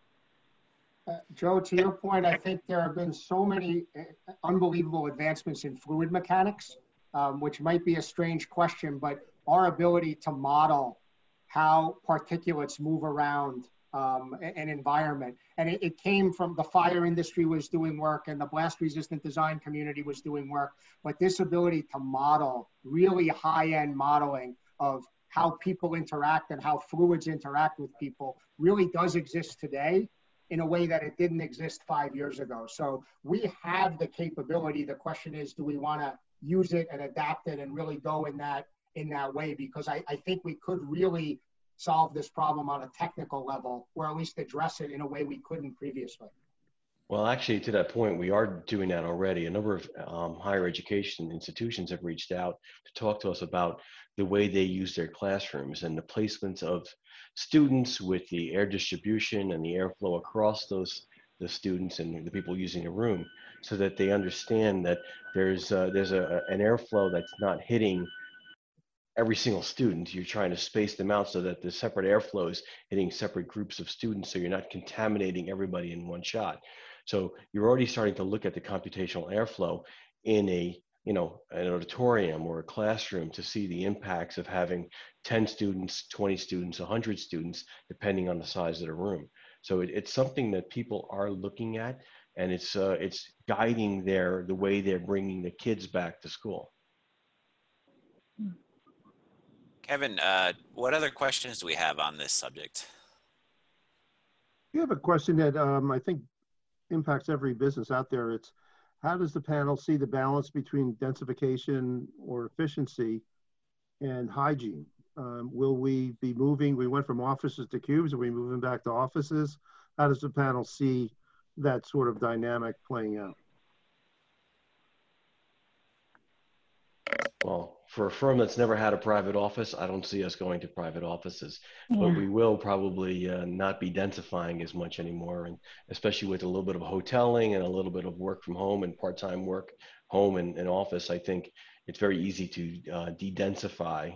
Joe, to your point, I think there have been so many unbelievable advancements in fluid mechanics, which might be a strange question, but our ability to model how particulates move around an environment. And it came from the fire industry was doing work and the blast resistant design community was doing work, but this ability to model really high-end modeling of how people interact and how fluids interact with people really does exist today in a way that it didn't exist 5 years ago. So we have the capability. The question is, do we want to use it and adapt it and really go in that way? Because I think we could really solve this problem on a technical level, or at least address it in a way we couldn't previously. Well, actually, to that point, we are doing that already. A number of higher education institutions have reached out to talk to us about the way they use their classrooms and the placements of students with the air distribution and the airflow across the students and the people using the room, so that they understand that there's an airflow that's not hitting every single student. You're trying to space them out so that the separate airflow is hitting separate groups of students, so you're not contaminating everybody in one shot. So you're already starting to look at the computational airflow in an auditorium or a classroom to see the impacts of having 10 students, 20 students, 100 students, depending on the size of the room. So it's something that people are looking at, and it's guiding the way they're bringing the kids back to school. Kevin, what other questions do we have on this subject? You have a question that I think impacts every business out there. It's, how does the panel see the balance between densification or efficiency and hygiene? Will we be moving? We went from offices to cubes. Are we moving back to offices? How does the panel see that sort of dynamic playing out? Well, for a firm that's never had a private office, I don't see us going to private offices, but we will probably not be densifying as much anymore. And especially with a little bit of hoteling and a little bit of work from home and part-time work, home and office, I think it's very easy to de-densify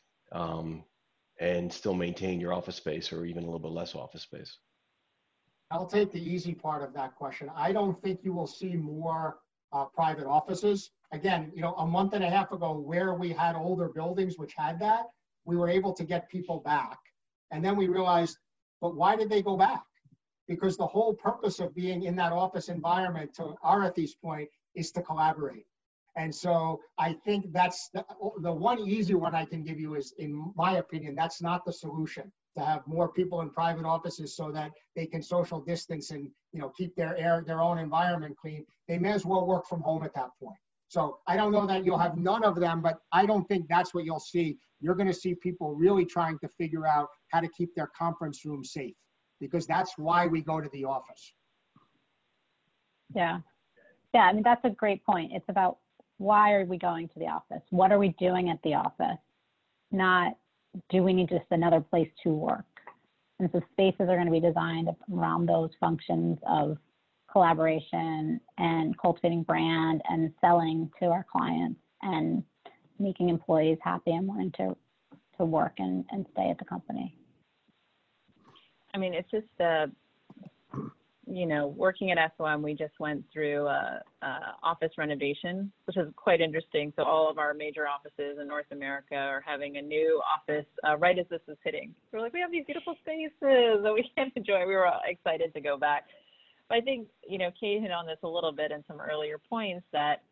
and still maintain your office space, or even a little bit less office space. I'll take the easy part of that question. I don't think you will see more private offices. Again, a month and a half ago, where we had older buildings which had that, we were able to get people back. And then we realized, but why did they go back? Because the whole purpose of being in that office environment, to Arathi's point, is to collaborate. And so I think that's the one easy one I can give you is, in my opinion, that's not the solution, to have more people in private offices so that they can social distance and keep their own environment clean. They may as well work from home at that point. So I don't know that you'll have none of them, but I don't think that's what you'll see. You're going to see people really trying to figure out how to keep their conference room safe, because that's why we go to the office. Yeah. I mean, that's a great point. It's about, why are we going to the office? What are we doing at the office? Not, do we need just another place to work? And so spaces are going to be designed around those functions of collaboration and cultivating brand and selling to our clients and making employees happy and wanting to work and stay at the company. I mean, it's just, working at SOM, we just went through office renovation, which is quite interesting. So all of our major offices in North America are having a new office right as this is hitting. We're like, we have these beautiful spaces that we can enjoy. We were excited to go back. But I think, Kate hit on this a little bit in some earlier points that,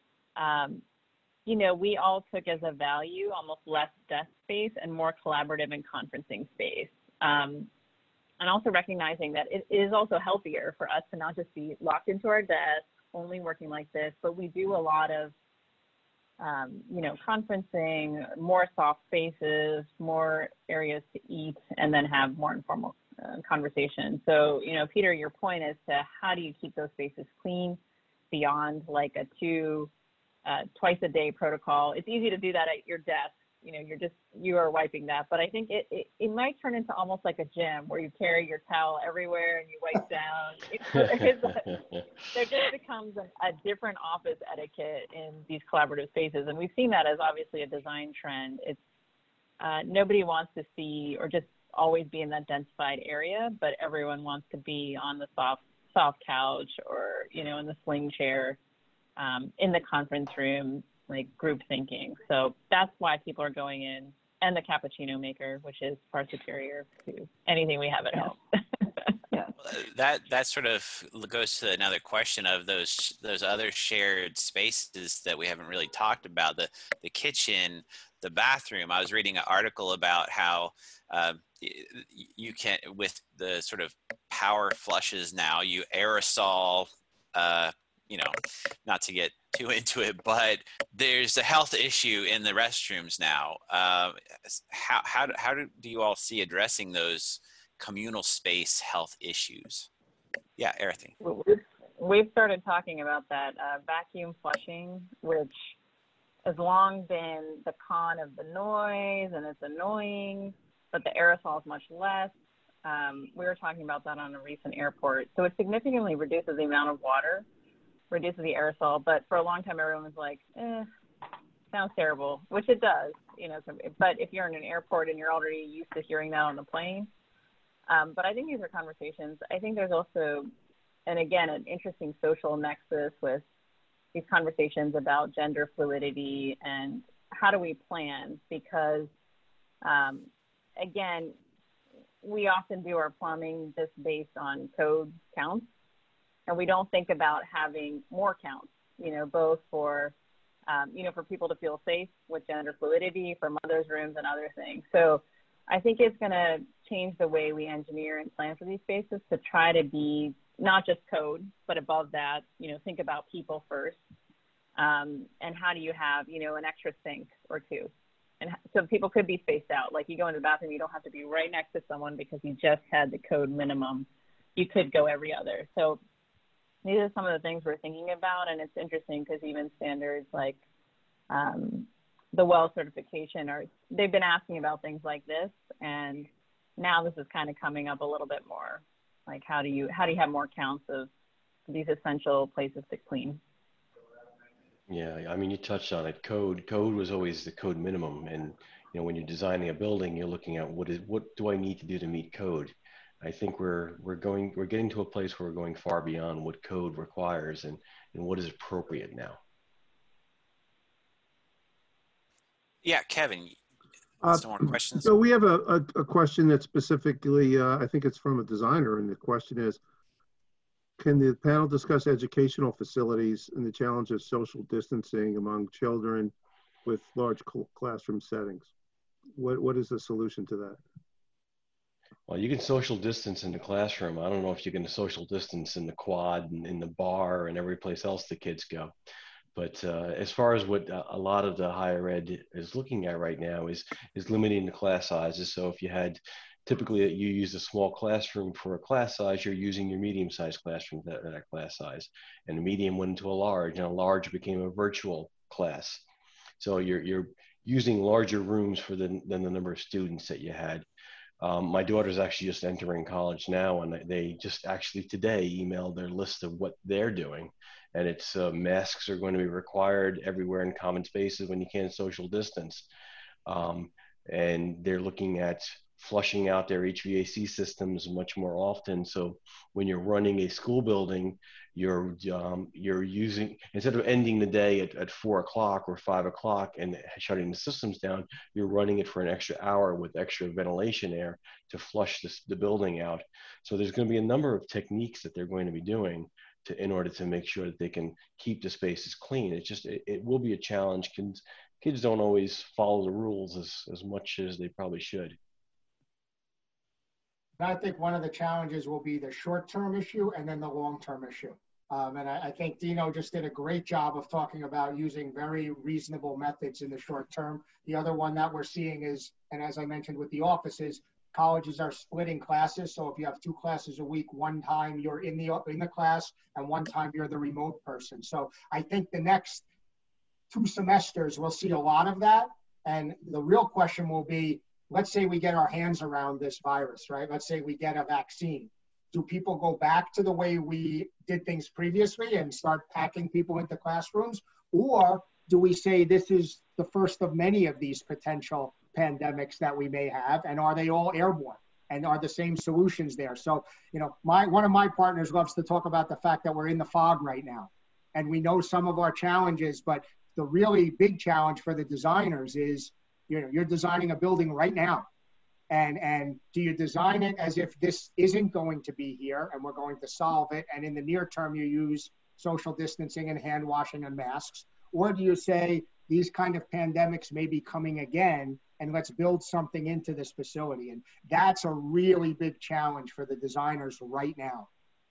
we all took as a value almost less desk space and more collaborative and conferencing space. And also recognizing that it is also healthier for us to not just be locked into our desk, only working like this, but we do a lot of you know, conferencing, more soft spaces, more areas to eat, and then have more informal conversation. So, you know, Peter, your point as to how do you keep those spaces clean beyond like a twice a day protocol. It's easy to do that at your desk. You know, you are wiping that, but I think it might turn into almost like a gym where you carry your towel everywhere and you wipe down. There just becomes a different office etiquette in these collaborative spaces. And we've seen that as obviously a design trend. It's nobody wants to see or just always be in that densified area, but everyone wants to be on the soft couch or, you know, in the sling chair, in the conference room, like group thinking. So that's why people are going in, and the cappuccino maker, which is far superior to anything we have at home. That sort of goes to another question of those other shared spaces that we haven't really talked about, the kitchen, the bathroom. I was reading an article about how you can, with the sort of power flushes now, you aerosol, you know, not to get too into it, but there's a health issue in the restrooms now. How do you all see addressing those communal space health issues? Yeah, Arati. We've started talking about that. Vacuum flushing, which has long been the con of the noise, and it's annoying, but the aerosol is much less. We were talking about that on a recent airport. So it significantly reduces the amount of water, reduces the aerosol, but for a long time everyone was like, sounds terrible, which it does, you know. But if you're in an airport and you're already used to hearing that on the plane, but I think these are conversations. I think there's also, and again, an interesting social nexus with these conversations about gender fluidity and how do we plan, because again, we often do our plumbing just based on code counts, and we don't think about having more counts, you know, both for, you know, for people to feel safe with gender fluidity, for mothers' rooms and other things. So I think it's going to change the way we engineer and plan for these spaces to try to be not just code, but above that, you know, think about people first. And how do you have, you know, an extra sink or two? And so people could be spaced out. Like you go into the bathroom, you don't have to be right next to someone because you just had the code minimum. You could go every other. So these are some of the things we're thinking about, and it's interesting because even standards like the WELL certification, they've been asking about things like this, and now this is kind of coming up a little bit more. Like how do you have more counts of these essential places to clean? Yeah, I mean, you touched on it. Code was always the code minimum, and you know, when you're designing a building, you're looking at what do I need to do to meet code. I think we're getting to a place where we're going far beyond what code requires and what is appropriate now. Yeah, Kevin, some more questions? So we have a question that's specifically, I think it's from a designer, and the question is, can the panel discuss educational facilities and the challenge of social distancing among children with large classroom settings? What is the solution to that? Well, you can social distance in the classroom. I don't know if you can social distance in the quad and in the bar and every place else the kids go. But as far as what a lot of the higher ed is looking at right now is limiting the class sizes. So if you had, typically you use a small classroom for a class size, you're using your medium-sized classroom for that class size. And the medium went into a large, and a large became a virtual class. So you're using larger rooms than the number of students that you had. My daughter's actually just entering college now, and they just actually today emailed their list of what they're doing. And it's masks are going to be required everywhere in common spaces when you can't social distance. And they're looking at flushing out their HVAC systems much more often. So when you're running a school building, you're using, instead of ending the day at 4 o'clock or 5 o'clock and shutting the systems down, you're running it for an extra hour with extra ventilation air to flush the building out. So there's going to be a number of techniques that they're going to be doing in order to make sure that they can keep the spaces clean. It's just, it will be a challenge. Kids don't always follow the rules as much as they probably should. I think one of the challenges will be the short-term issue and then the long-term issue. And I think Dino just did a great job of talking about using very reasonable methods in the short term. The other one that we're seeing is, and as I mentioned with the offices, colleges are splitting classes. So if you have 2 classes a week, one time you're in the class and one time you're the remote person. So I think the next 2 semesters we'll see a lot of that. And the real question will be, let's say we get our hands around this virus, right? Let's say we get a vaccine. Do people go back to the way we did things previously and start packing people into classrooms? Or do we say this is the first of many of these potential pandemics that we may have, and are they all airborne? And are the same solutions there? So, you know, one of my partners loves to talk about the fact that we're in the fog right now. And we know some of our challenges, but the really big challenge for the designers is, you know, you're designing a building right now. And do you design it as if this isn't going to be here and we're going to solve it, and in the near term you use social distancing and hand washing and masks? Or do you say these kind of pandemics may be coming again and let's build something into this facility? And that's a really big challenge for the designers right now.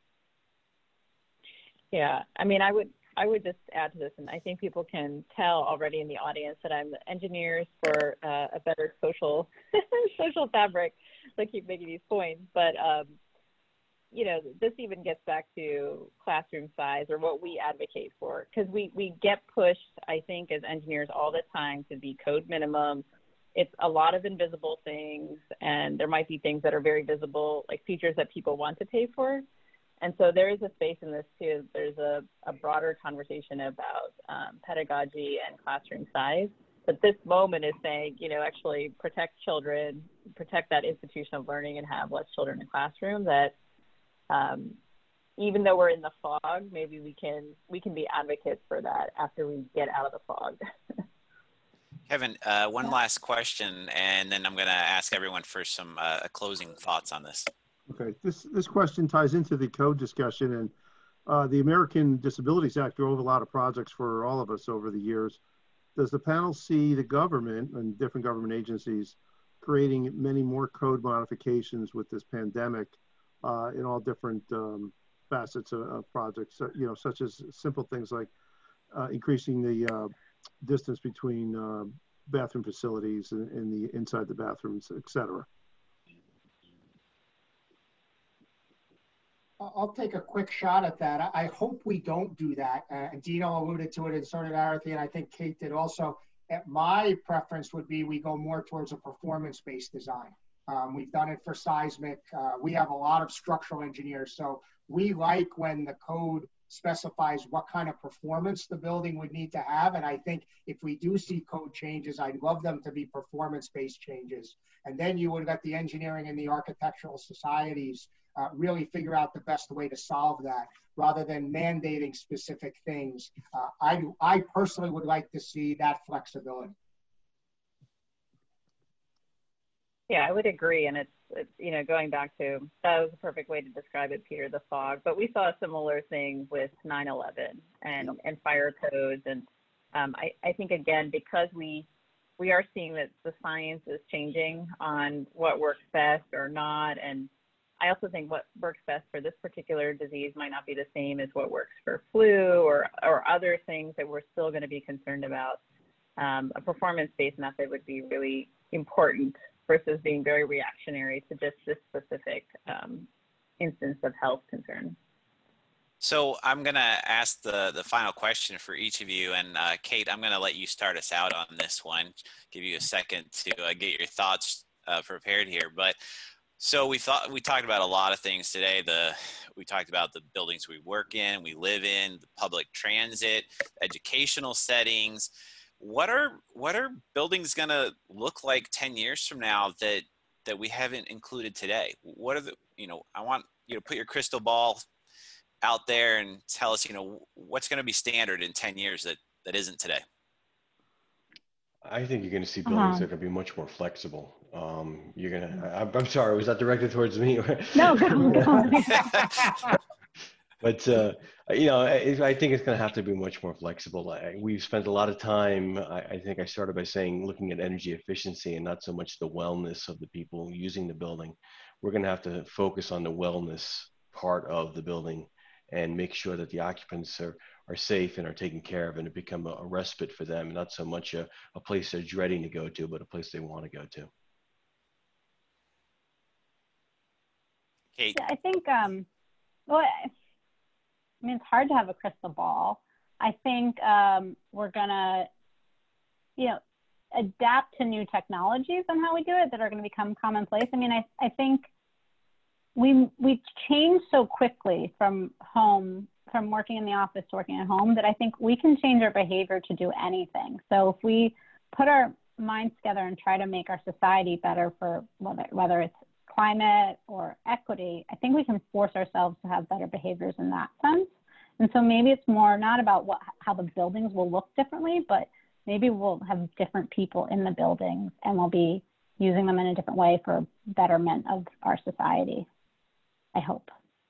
Yeah, I mean, I would just add to this, and I think people can tell already in the audience that I'm the engineers for a better social social fabric. So I keep making these points, but you know, this even gets back to classroom size or what we advocate for, because we get pushed, I think, as engineers all the time to be code minimum. It's a lot of invisible things, and there might be things that are very visible, like features that people want to pay for. And so there is a space in this too. There's a broader conversation about pedagogy and classroom size. But this moment is saying, you know, actually protect children, protect that institution of learning, and have less children in the classroom. That even though we're in the fog, maybe we can be advocates for that after we get out of the fog. Kevin, one last question, and then I'm going to ask everyone for some closing thoughts on this. Okay, this question ties into the code discussion, and the American Disabilities Act drove a lot of projects for all of us over the years. Does the panel see the government and different government agencies creating many more code modifications with this pandemic in all different facets of projects, you know, such as simple things like increasing the distance between bathroom facilities and the inside the bathrooms, et cetera? I'll take a quick shot at that. I hope we don't do that. And Dino alluded to it, and so did Arathi, and I think Kate did also. My preference would be we go more towards a performance-based design. We've done it for seismic. We have a lot of structural engineers, so we like when the code specifies what kind of performance the building would need to have. And I think if we do see code changes, I'd love them to be performance-based changes. And then you would let the engineering and the architectural societies really figure out the best way to solve that, rather than mandating specific things. I personally would like to see that flexibility. Yeah, I would agree. And it's you know, going back to, that was a perfect way to describe it, Peter, the fog. But we saw a similar thing with 9/11 and fire codes. And I think, again, because we are seeing that the science is changing on what works best or not. And I also think what works best for this particular disease might not be the same as what works for flu or other things that we're still going to be concerned about. A performance-based method would be really important versus being very reactionary to just this specific instance of health concern. So I'm going to ask the final question for each of you. And Kate, I'm going to let you start us out on this one, give you a second to get your thoughts prepared here. But so we talked about a lot of things today. We talked about the buildings we work in, we live in, the public transit, educational settings. What are buildings going to look like 10 years from now that we haven't included today? What are I want you to put your crystal ball out there and tell us, what's going to be standard in 10 years that isn't today. I think you're going to see buildings that are going to be much more flexible. I'm sorry, was that directed towards me? No, go on. But, I think it's going to have to be much more flexible. We've spent a lot of time, I think I started by saying, looking at energy efficiency and not so much the wellness of the people using the building. We're going to have to focus on the wellness part of the building and make sure that the occupants are safe and are taken care of, and to become a respite for them, not so much a place they're dreading to go to, but a place they want to go to. Kate. Yeah, I think, well, I mean, it's hard to have a crystal ball. I think we're gonna, adapt to new technologies on how we do it that are going to become commonplace. I mean, I think we change so quickly from working in the office to working at home that I think we can change our behavior to do anything. So if we put our minds together and try to make our society better for whether it's climate or equity, I think we can force ourselves to have better behaviors in that sense. And so maybe it's more not about how the buildings will look differently, but maybe we'll have different people in the buildings and we'll be using them in a different way for betterment of our society, I hope.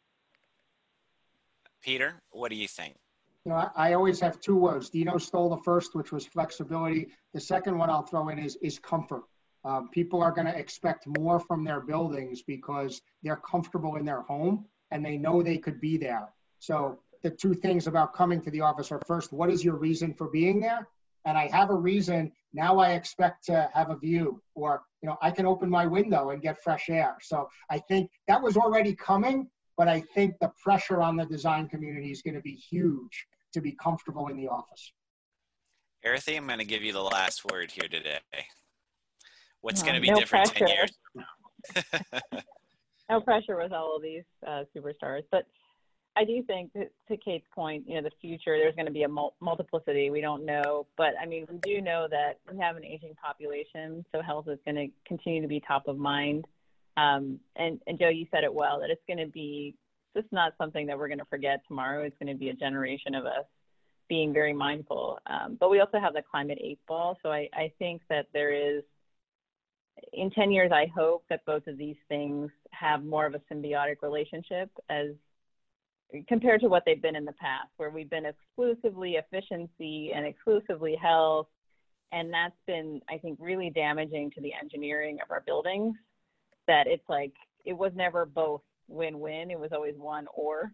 Peter, what do you think? I always have two words. Dino stole the first, which was flexibility. The second one I'll throw in is comfort. People are going to expect more from their buildings because they're comfortable in their home and they know they could be there. So the two things about coming to the office are, first, what is your reason for being there? And I have a reason, now I expect to have a view, or, I can open my window and get fresh air. So I think that was already coming, but I think the pressure on the design community is going to be huge to be comfortable in the office. Erithy, I'm going to give you the last word here today. What's going to be no different pressure. 10 years? No pressure with all of these superstars, but I do think, to Kate's point, the future, there's going to be a multiplicity. We don't know, but I mean, we do know that we have an aging population, so health is going to continue to be top of mind. And Joe, you said it well, that it's going to be just not something that we're going to forget tomorrow. It's going to be a generation of us being very mindful. But we also have the climate 8-ball. So I think that there is, in 10 years, I hope that both of these things have more of a symbiotic relationship as compared to what they've been in the past, where we've been exclusively efficiency and exclusively health. And that's been, I think, really damaging to the engineering of our buildings, that it's like, it was never both win-win. It was always one or.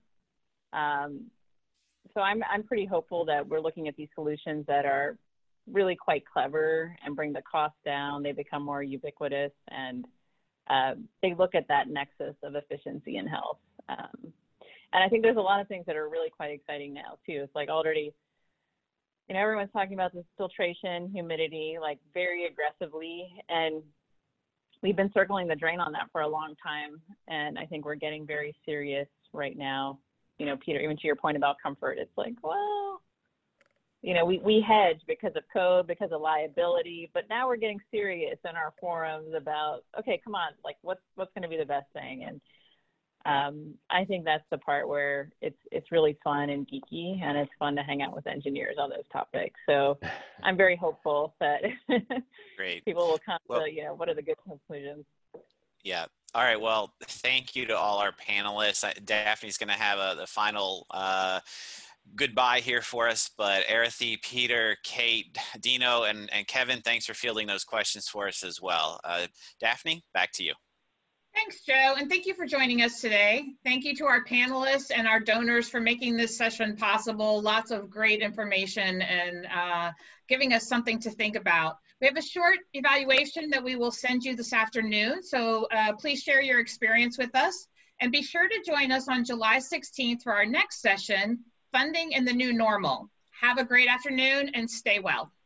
So I'm pretty hopeful that we're looking at these solutions that are really quite clever and bring the cost down. They become more ubiquitous, and they look at that nexus of efficiency and health. And I think there's a lot of things that are really quite exciting now too. It's like already, everyone's talking about this filtration, humidity, like very aggressively, and we've been circling the drain on that for a long time. And I think we're getting very serious right now. Peter, even to your point about comfort, it's like, well, we hedge because of code, because of liability, but now we're getting serious in our forums about, okay, come on, like what's going to be the best thing? And I think that's the part where it's really fun and geeky, and it's fun to hang out with engineers on those topics. So I'm very hopeful that Great. People will come to, what are the good conclusions? Yeah. All right. Well, thank you to all our panelists. Daphne's going to have the final goodbye here for us, but Erithy, Peter, Kate, Dino, and Kevin, thanks for fielding those questions for us as well. Daphne, back to you. Thanks, Joe, and thank you for joining us today. Thank you to our panelists and our donors for making this session possible. Lots of great information and giving us something to think about. We have a short evaluation that we will send you this afternoon, so please share your experience with us. And be sure to join us on July 16th for our next session, Funding in the New Normal. Have a great afternoon and stay well.